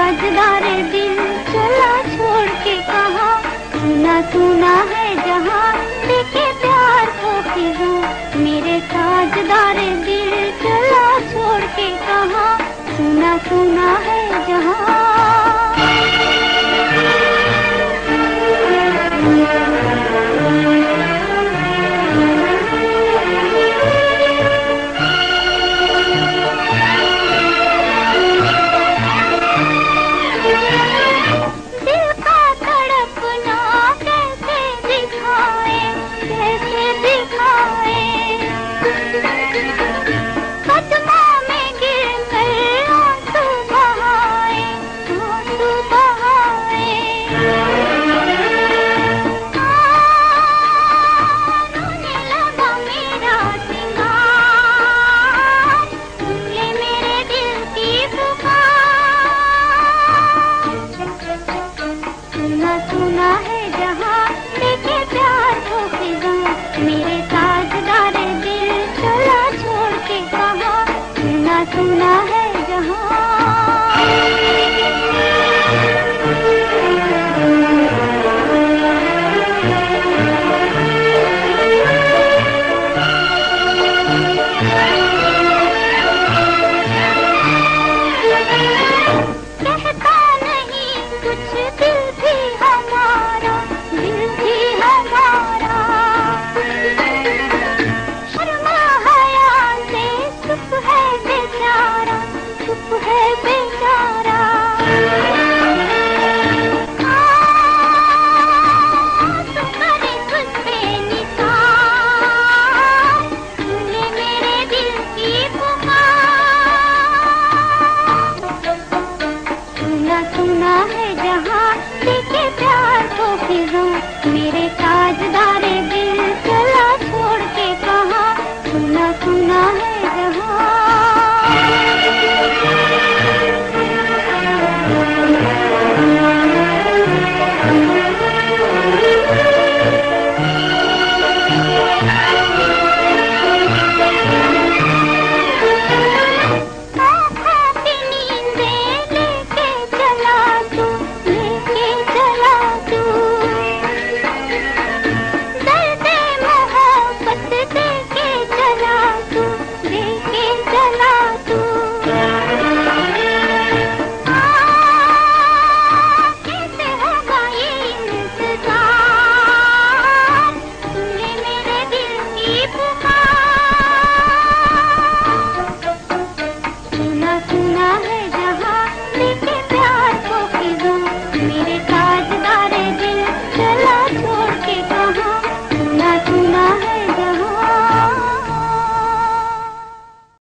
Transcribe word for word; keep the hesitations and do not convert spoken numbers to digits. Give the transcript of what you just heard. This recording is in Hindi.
ताजदारे दिल चला छोड़ के कहाँ, सुना सुना है जहाँ देखे प्यार को फिजा। मेरे ताजदारे दिल चला छोड़ के कहाँ, सुना सुना है जहाँ। सुना है जहाँ देखे प्यार को फिजा। मेरे ताजदारे दिल चला छोड़ के कहाँ, सुना सुना है जहाँ। सुना है जहाँ देखे प्यार को फिजा। मेरे ताजदारे